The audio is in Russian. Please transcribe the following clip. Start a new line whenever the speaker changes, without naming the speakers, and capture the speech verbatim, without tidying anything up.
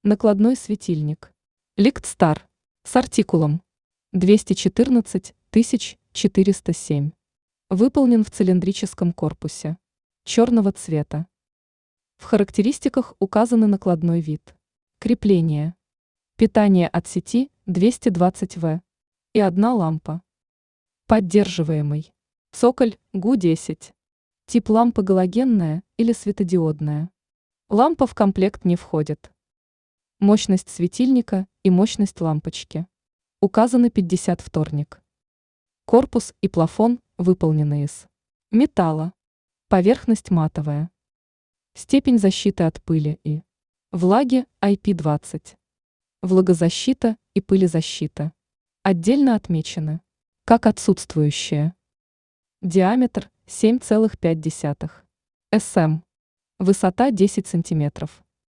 Накладной светильник. Ликтстар. С артикулом двести четырнадцать тысяч четыреста семь. Выполнен в цилиндрическом корпусе. Черного цвета. В характеристиках указаны накладной вид. Крепление. Питание от сети двести двадцать ватт. И одна лампа. Поддерживаемый. Цоколь гу десять. Тип лампы галогенная или светодиодная. Лампа в комплект не входит. Мощность светильника и мощность лампочки. Указаны пятьдесят вторник. Корпус и плафон выполнены из металла. Поверхность матовая. Степень защиты от пыли и влаги ай пи двадцать. Влагозащита и пылезащита. Отдельно отмечены как отсутствующие. Диаметр семь целых пять десятых сантиметра. Высота десять сантиметров.